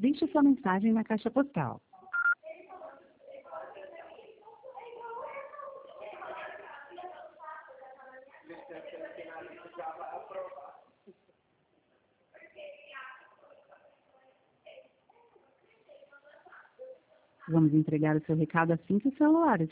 Deixe sua mensagem na caixa postal. Vamos entregar o seu recado assim que o celular